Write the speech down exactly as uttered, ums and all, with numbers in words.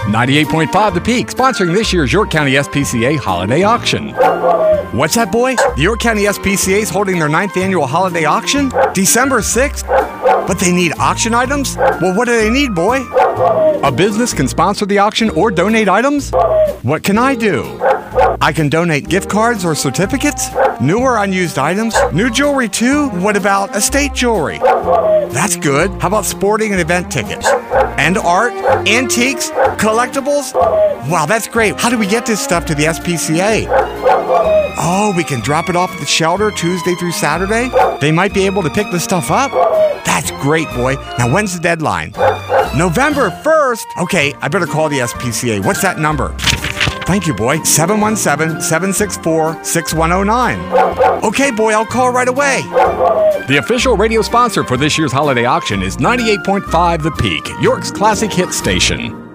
ninety-eight point five The Peak, sponsoring this year's York County S P C A Holiday Auction. What's that, boy? The York County S P C A is holding their ninth annual holiday auction? December sixth? But they need auction items? Well, what do they need, boy? A business can sponsor the auction or donate items? What can I do? I can donate gift cards or certificates? New or unused items? New jewelry too? What about estate jewelry? That's good. How about sporting and event tickets? And art? Antiques? Collectibles? Wow, that's great. How do we get this stuff to the S P C A? Oh, we can drop it off at the shelter Tuesday through Saturday? They might be able to pick the stuff up? That's great, boy. Now, when's the deadline? November first? Okay, I better call the S P C A. What's that number? Thank you, boy. seven one seven, seven six four, six one zero nine. Okay, boy, I'll call right away. The official radio sponsor for this year's holiday auction is ninety-eight point five The Peak, York's classic hit station.